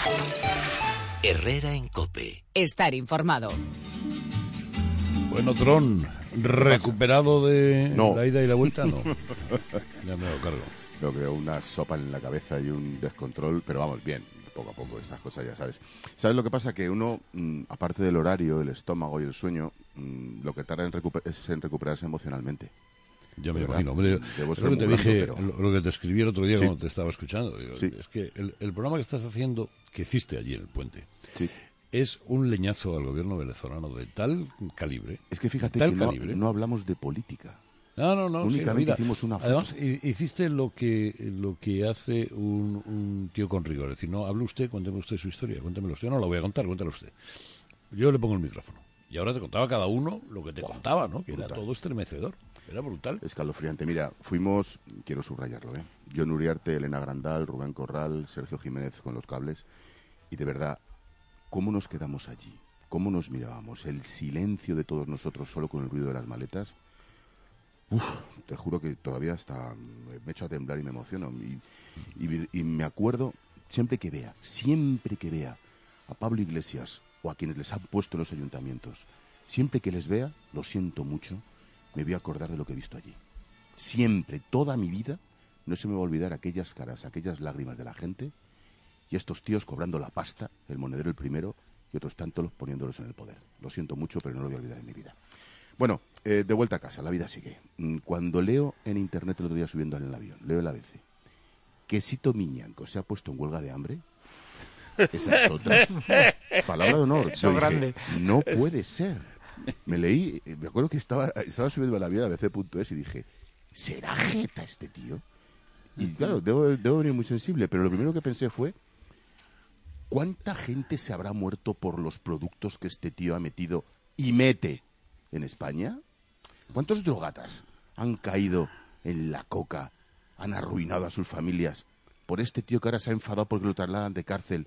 Herrera en COPE. Estar informado. Bueno, Tron, ¿recuperado de la ida y la vuelta? No. Ya me lo cargo. Creo que una sopa en la cabeza y un descontrol, pero vamos, bien, poco a poco, estas cosas ya sabes. ¿Sabes lo que pasa? Que uno, aparte del horario, el estómago y el sueño, lo que tarda es en recuperarse emocionalmente. Ya me imagino, hombre. Lo que te dije, lo que te escribí el otro día cuando te estaba escuchando. Digo, es que el programa que estás haciendo, que hiciste allí en el puente, es un leñazo al gobierno venezolano de tal calibre. Es que fíjate que no hablamos de política. No. Únicamente hicimos una foto. Además, hiciste lo que hace un tío con rigor. Es decir, no, hable usted, cuénteme usted su historia, cuéntemelo usted. Yo no la voy a contar, cuéntalo usted. Yo le pongo el micrófono. Y ahora te contaba cada uno lo que te contaba, ¿no? Que brutal. Era todo estremecedor. Era brutal. Escalofriante. Mira, fuimos, quiero subrayarlo, John Uriarte, Elena Grandal, Rubén Corral, Sergio Jiménez con los cables. Y de verdad, ¿cómo nos quedamos allí? ¿Cómo nos mirábamos? El silencio de todos nosotros solo con el ruido de las maletas. Te juro que todavía hasta me echo a temblar y me emociono. Y me acuerdo, siempre que vea a Pablo Iglesias o a quienes les han puesto en los ayuntamientos, siempre que les vea, lo siento mucho, me voy a acordar de lo que he visto allí. Siempre, toda mi vida, no se me va a olvidar aquellas caras, aquellas lágrimas de la gente y estos tíos cobrando la pasta, el monedero el primero y otros tantos poniéndolos en el poder. Lo siento mucho, pero no lo voy a olvidar en mi vida. Bueno, de vuelta a casa, la vida sigue. Cuando leo en internet el otro día subiendo en el avión, leo el ABC, que Sito Miñanco se ha puesto en huelga de hambre, esa es otra. Palabra de honor. Yo dije, no puede ser. Me leí, me acuerdo que estaba subiendo el avión a abc.es y dije, ¿será jeta este tío? Y claro, debo venir muy sensible, pero lo primero que pensé fue, ¿cuánta gente se habrá muerto por los productos que este tío ha metido y mete en España? ¿Cuántos drogatas han caído en la coca, han arruinado a sus familias por este tío que ahora se ha enfadado porque lo trasladan de cárcel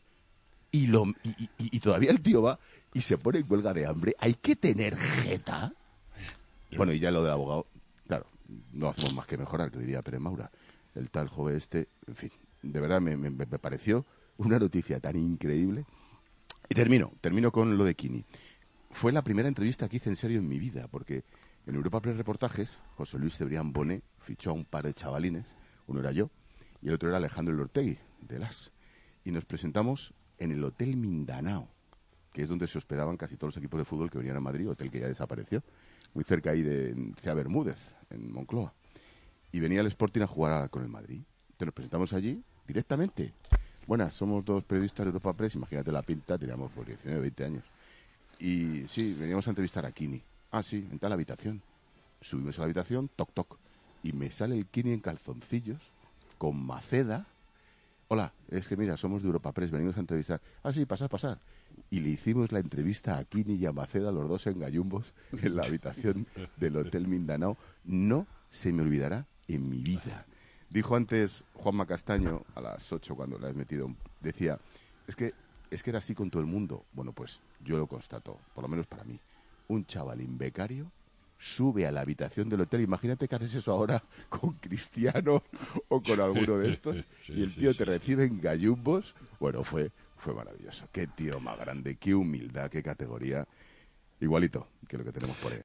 y todavía el tío va y se pone en huelga de hambre? Hay que tener jeta. Bueno, y ya lo del abogado, claro, no hacemos más que mejorar, que diría Pérez Maura. El tal joven este, en fin, de verdad me pareció una noticia tan increíble. Y termino con lo de Kini. Fue la primera entrevista que hice en serio en mi vida, porque en Europa Press Reportajes, José Luis Cebrián Bonet fichó a un par de chavalines, uno era yo y el otro era Alejandro Elortegui, de LAS, y nos presentamos en el Hotel Mindanao, que es donde se hospedaban casi todos los equipos de fútbol que venían a Madrid, hotel que ya desapareció, muy cerca ahí de Cea Bermúdez, en Moncloa. Y venía el Sporting a jugar con el Madrid. Entonces nos presentamos allí directamente. Buenas, somos dos periodistas de Europa Press, imagínate la pinta, teníamos por 19, 20 años. Y sí, veníamos a entrevistar a Kini. Ah, sí, en tal habitación. Subimos a la habitación, toc, toc. Y me sale el Kini en calzoncillos, con maceda. Hola, es que mira, somos de Europa Press, venimos a entrevistar. Ah, sí, pasar. Y le hicimos la entrevista a Kini y a Maceda, los dos en gallumbos, en la habitación del Hotel Mindanao. No se me olvidará en mi vida. Dijo antes Juanma Castaño, a las 8 cuando le has metido, decía, es que era así con todo el mundo. Bueno, pues yo lo constato, por lo menos para mí. Un chavalín becario sube a la habitación del hotel. Imagínate que haces eso ahora con Cristiano o con alguno de estos. Y el tío te recibe en gallumbos. Bueno, fue maravilloso. Qué tío más grande, qué humildad, qué categoría. Igualito que lo que tenemos por ahí.